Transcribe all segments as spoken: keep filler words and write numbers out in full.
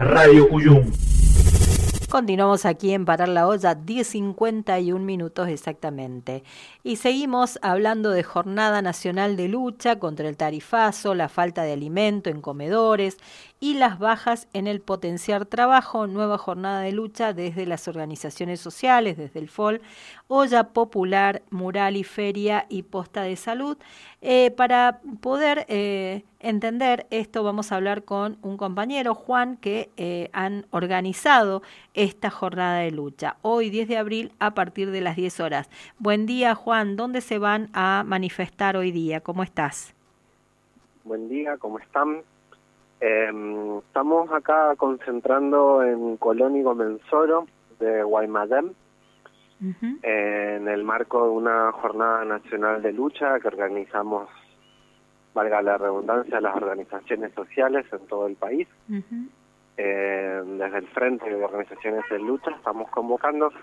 Radio Cuyum. Continuamos aquí en Parar la Olla, diez cincuenta y un minutos exactamente. Y seguimos hablando de Jornada Nacional de Lucha contra el Tarifazo, la falta de alimento en comedores y las bajas en el potenciar trabajo. Nueva jornada de lucha desde las organizaciones sociales, desde el F O L, Olla Popular, Mural y Feria y Posta de Salud. Eh, para poder eh, entender esto vamos a hablar con un compañero, Juan, que eh, han organizado esta jornada de lucha, hoy diez de abril a partir de las diez horas. Buen día, Juan, ¿dónde se van a manifestar hoy día? ¿Cómo estás? Buen día, ¿cómo están? Eh, estamos acá concentrando en Colón y Gomensoro de Guaymallén, uh-huh. eh, en el marco de una jornada nacional de lucha que organizamos, valga la redundancia, las organizaciones sociales en todo el país. Uh-huh. Eh, desde el Frente de Organizaciones de Lucha estamos convocando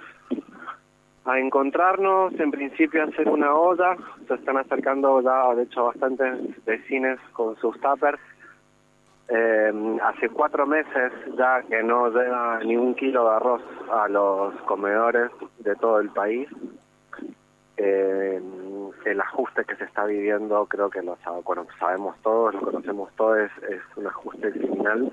a encontrarnos, en principio a hacer una olla. Se están acercando ya, de hecho, bastantes vecinos con sus tuppers. Eh, hace cuatro meses ya que no llega ni un kilo de arroz a los comedores de todo el país. Eh, el ajuste que se está viviendo, creo que lo bueno, sabemos todos, lo conocemos todos, es, es un ajuste criminal.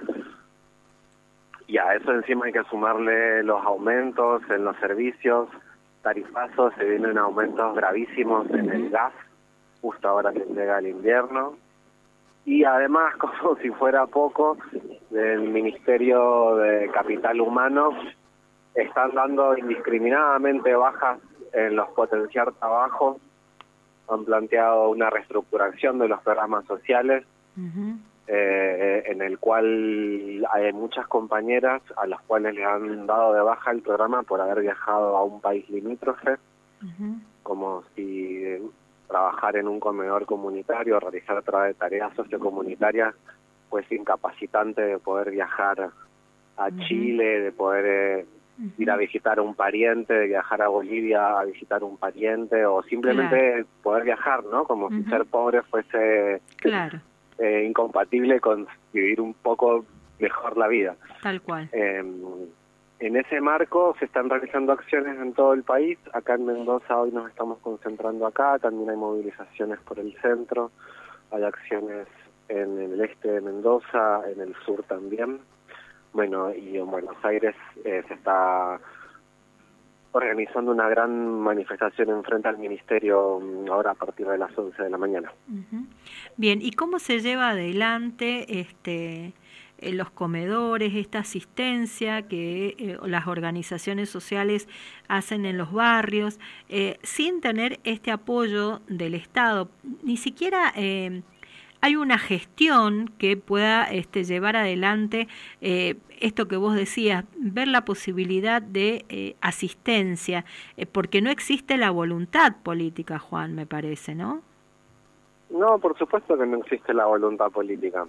Y a eso encima hay que sumarle los aumentos en los servicios, tarifazos, se vienen aumentos gravísimos en el gas, justo ahora que llega el invierno. Y además, como si fuera poco, del Ministerio de Capital Humano están dando indiscriminadamente bajas en los potenciar trabajos, han planteado una reestructuración de los programas sociales, uh-huh. eh, en el cual hay muchas compañeras a las cuales le han dado de baja el programa por haber viajado a un país limítrofe, uh-huh. como si trabajar en un comedor comunitario, realizar tareas sociocomunitarias, pues incapacitante de poder viajar a uh-huh. Chile, de poder eh, uh-huh. ir a visitar a un pariente, de viajar a Bolivia a visitar a un pariente, o simplemente claro. poder viajar, ¿no? Como uh-huh. si ser pobre fuese claro. eh, incompatible con vivir un poco mejor la vida. Tal cual. Eh, En ese marco se están realizando acciones en todo el país. Acá en Mendoza hoy nos estamos concentrando acá, también hay movilizaciones por el centro, hay acciones en el este de Mendoza, en el sur también. Bueno, y en Buenos Aires eh, se está organizando una gran manifestación en frente al ministerio ahora a partir de las once de la mañana. Uh-huh. Bien, ¿y cómo se lleva adelante este... en los comedores, esta asistencia que eh, las organizaciones sociales hacen en los barrios, eh, sin tener este apoyo del Estado? Ni siquiera eh, hay una gestión que pueda este, llevar adelante eh, esto que vos decías, ver la posibilidad de eh, asistencia, eh, porque no existe la voluntad política, Juan, me parece, ¿no? No, por supuesto que no existe la voluntad política.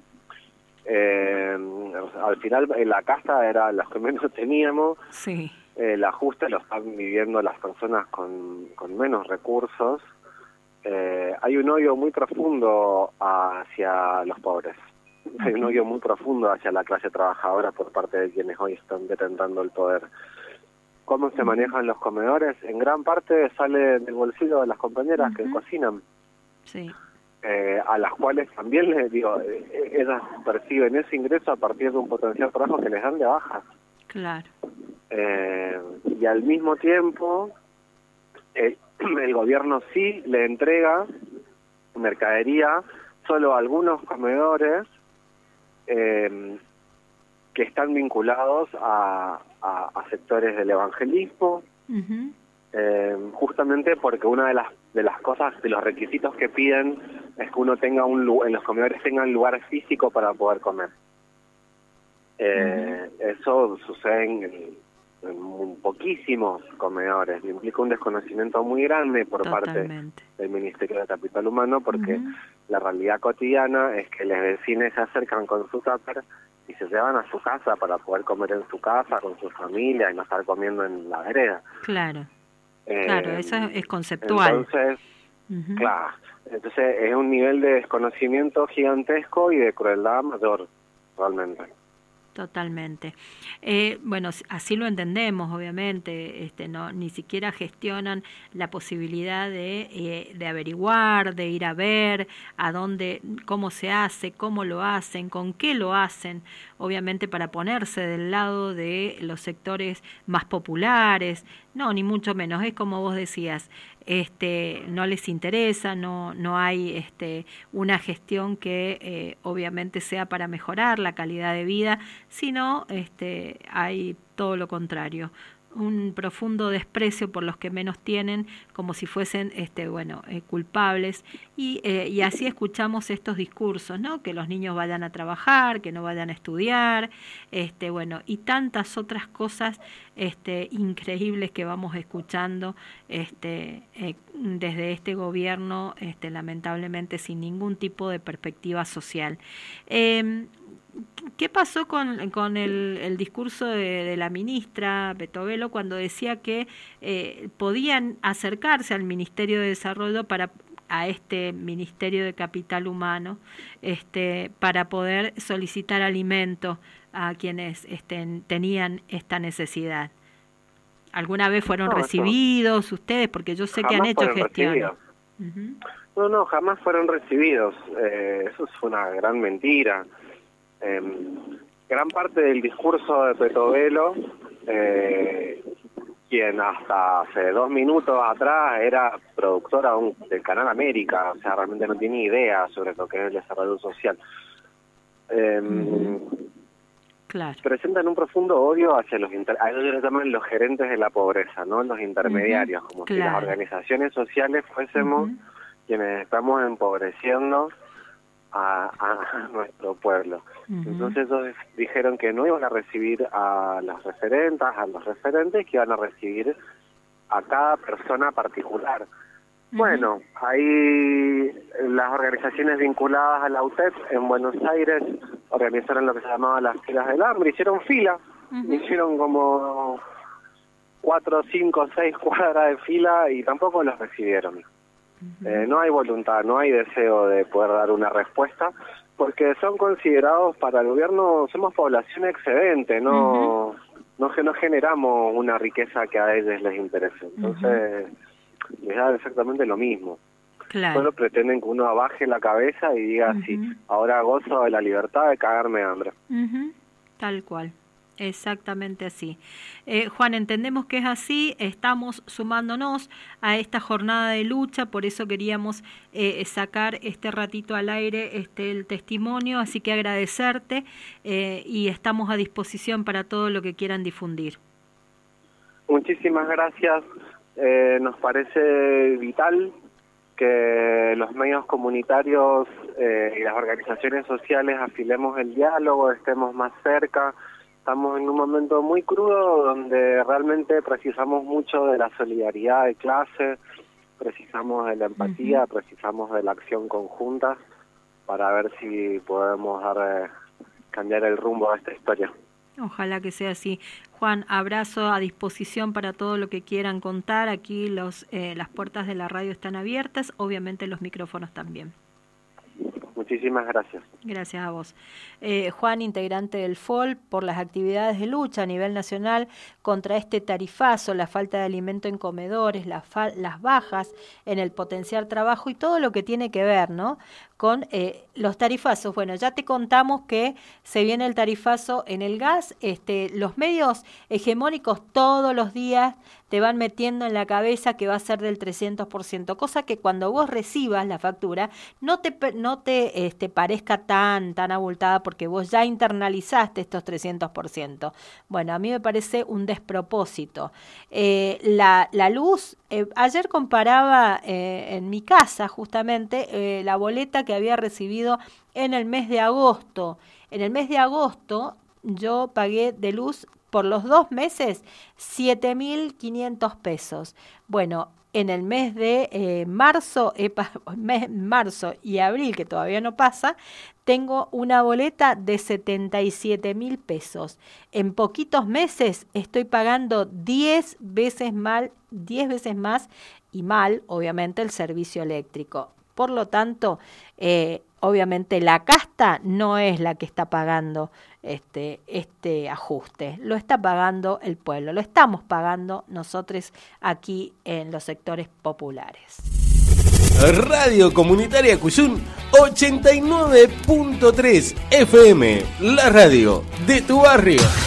Eh, al final en la casa era los que menos teníamos, sí. eh, el ajuste lo están viviendo las personas con, con menos recursos. Eh, hay un odio muy profundo hacia los pobres, hay un odio muy profundo hacia la clase trabajadora por parte de quienes hoy están detentando el poder. ¿Cómo se manejan los comedores? En gran parte sale del bolsillo de las compañeras uh-huh. que cocinan. Sí. Eh, a las cuales también les digo, eh, ellas perciben ese ingreso a partir de un potencial trabajo que les dan de baja. Claro. Eh, y al mismo tiempo, el, el gobierno sí le entrega mercadería solo a algunos comedores eh, que están vinculados a, a, a sectores del evangelismo, uh-huh. eh, justamente porque una de las de las cosas, de los requisitos que piden es que uno tenga un en los comedores tenga un lugar físico para poder comer. Eh, uh-huh. Eso sucede en, en poquísimos comedores, implica un desconocimiento muy grande por Totalmente. parte del Ministerio de Capital Humano, porque uh-huh. la realidad cotidiana es que los vecinos se acercan con su tupper y se llevan a su casa para poder comer en su casa, con su familia, y no estar comiendo en la vereda. Claro. Eh, claro, eso es conceptual. Entonces, uh-huh. claro, entonces es un nivel de desconocimiento gigantesco y de crueldad mayor, realmente. Totalmente. Eh, bueno, así lo entendemos, obviamente, este, no, ni siquiera gestionan la posibilidad de, eh, de averiguar, de ir a ver a dónde, cómo se hace, cómo lo hacen, con qué lo hacen, obviamente para ponerse del lado de los sectores más populares, no, ni mucho menos, es como vos decías, este, no les interesa, no, no hay este, una gestión que eh, obviamente sea para mejorar la calidad de vida, sino este, hay todo lo contrario, un profundo desprecio por los que menos tienen, como si fuesen este, bueno, eh, culpables, y, eh, y así escuchamos estos discursos, ¿no? Que los niños vayan a trabajar, que no vayan a estudiar, este, bueno, y tantas otras cosas este, increíbles que vamos escuchando este, eh, desde este gobierno, este, lamentablemente sin ningún tipo de perspectiva social. Eh, ¿Qué pasó con, con el, el discurso de, de la ministra Petovelo cuando decía que eh, podían acercarse al Ministerio de Desarrollo para a este Ministerio de Capital Humano este, para poder solicitar alimento a quienes este, tenían esta necesidad? ¿Alguna vez fueron no, recibidos ustedes? Porque yo sé que han hecho gestiones. Uh-huh. No, no, jamás fueron recibidos. Eh, eso es una gran mentira. Eh, gran parte del discurso de Petovelo, eh, quien hasta hace dos minutos atrás era productora un, del Canal América, o sea, realmente no tiene idea sobre lo que es el desarrollo social. Eh, uh-huh. Claro. Presentan un profundo odio hacia los, inter a ellos les llaman los gerentes de la pobreza, ¿no? Los intermediarios, uh-huh. como claro. si las organizaciones sociales fuésemos uh-huh. quienes estamos empobreciendo A, a nuestro pueblo. Uh-huh. Entonces ellos dijeron que no iban a recibir a las referentas, a los referentes, que iban a recibir a cada persona particular. Uh-huh. Bueno, ahí las organizaciones vinculadas a la U T E P en Buenos Aires organizaron lo que se llamaba las filas del hambre, hicieron fila, uh-huh. hicieron como cuatro, cinco, seis cuadras de fila y tampoco los recibieron. Uh-huh. Eh, no hay voluntad, no hay deseo de poder dar una respuesta, porque son considerados para el gobierno, somos población excedente, no uh-huh. no, no generamos una riqueza que a ellos les interese. Entonces, uh-huh. les da exactamente lo mismo. Claro. Solo pretenden que uno abaje la cabeza y diga uh-huh. así, ahora gozo de la libertad de cagarme de hambre. Uh-huh. Tal cual. Exactamente así. Eh, Juan, entendemos que es así, estamos sumándonos a esta jornada de lucha, por eso queríamos eh, sacar este ratito al aire este el testimonio, así que agradecerte eh, y estamos a disposición para todo lo que quieran difundir. Muchísimas gracias, eh, nos parece vital que los medios comunitarios eh, y las organizaciones sociales afilemos el diálogo, estemos más cerca. Estamos en un momento muy crudo donde realmente precisamos mucho de la solidaridad de clase, precisamos de la empatía, uh-huh. precisamos de la acción conjunta para ver si podemos dar, eh, cambiar el rumbo de esta historia. Ojalá que sea así. Juan, abrazo, a disposición para todo lo que quieran contar. Aquí los eh, las puertas de la radio están abiertas, obviamente los micrófonos también. Muchísimas gracias. Gracias a vos. Eh, Juan, integrante del F O L, por las actividades de lucha a nivel nacional contra este tarifazo, la falta de alimento en comedores, la fa las bajas en el potenciar trabajo y todo lo que tiene que ver, ¿no?, con eh, los tarifazos. Bueno, ya te contamos que se viene el tarifazo en el gas. Este, los medios hegemónicos todos los días te van metiendo en la cabeza que va a ser del trescientos por ciento, cosa que cuando vos recibas la factura no te, no te este, parezca tan, tan abultada porque vos ya internalizaste estos trescientos por ciento. Bueno, a mí me parece un despropósito. Eh, la, la luz, eh, ayer comparaba eh, en mi casa justamente eh, la boleta que había recibido en el mes de agosto. En el mes de agosto yo pagué de luz por los dos meses siete mil quinientos pesos. Bueno, en el mes de eh, marzo, eh, mes, marzo y abril, que todavía no pasa, tengo una boleta de setenta y siete mil pesos. En poquitos meses estoy pagando diez veces mal, diez veces más y mal, obviamente, el servicio eléctrico. Por lo tanto, eh, obviamente la casta no es la que está pagando este, este ajuste. Lo está pagando el pueblo, lo estamos pagando nosotros aquí en los sectores populares. Radio Comunitaria Cuyún ochenta y nueve punto tres F M, la radio de tu barrio.